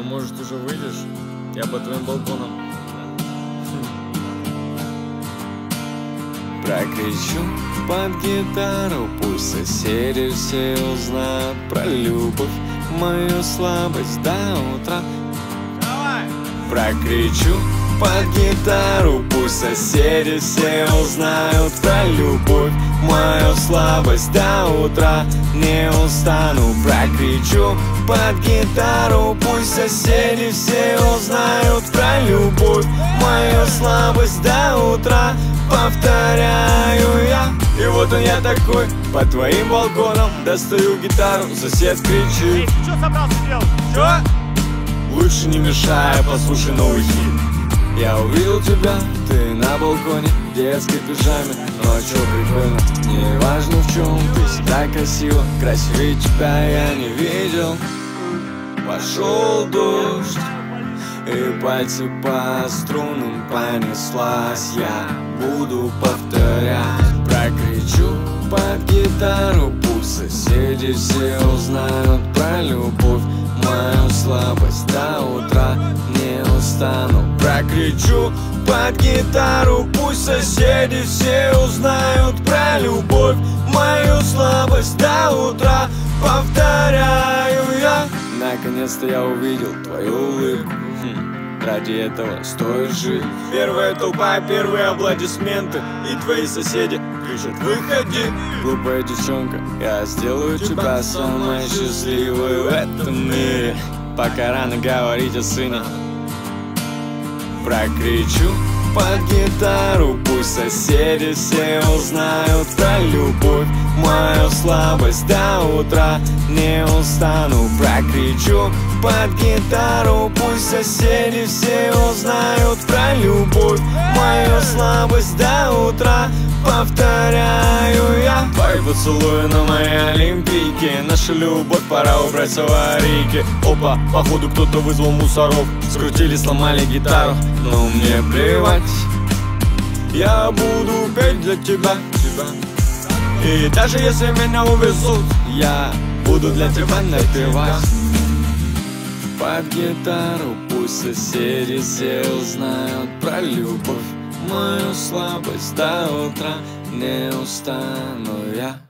может, уже выйдешь? Я по твоим балконам. Прокричу под гитару, пусть соседи все узнают про любовь, мою слабость до утра. Давай! Прокричу под гитару, пусть соседи все узнают про любовь, мою слабость до утра. Не устану, прокричу под гитару, пусть соседи все узнают про любовь, мою слабость до утра. Повторяю я. И вот он я такой, по твоим балконам достаю гитару, сосед кричит: Эй, ты что собрался делать? чё? Лучше не мешай, послушай новый хит. Я увидел тебя, ты на балконе, в детской пижаме. Ну а чё прикольно, не важно в чем, ты всегда красива. Красивее тебя я не видел. Пошел дождь, и пальцы по струнам понеслась. Я буду повторять, прокричу под гитару, пусть соседи все узнают про любовь, мою слабость до утра. Не устану, прокричу под гитару, пусть соседи все узнают про любовь, мою слабость до утра. Повторяю я. Наконец-то я увидел твою улыбку. Ради этого стоит жить. Первая толпа, первые аплодисменты, и твои соседи кричат: выходи. Глупая девчонка, я сделаю тебя самой счастливой в этом мире. Пока рано говорить о сыне. Прокричу под гитару, пусть соседи все узнают про любовь, мою слабость до утра. Не устану, прокричу под гитару, пусть соседи все узнают про любовь, мою слабость до утра. Повторяю я. Твои поцелуи на моей олимпийке, наша любовь пора убрать с аварийки. Опа, походу кто-то вызвал мусоров, скрутили, сломали гитару, но мне плевать. Я буду петь для тебя. И даже если меня увезут, я буду для тебя напевать. Под гитару пусть соседи все узнают про любовь, мою слабость до утра. Не устану я.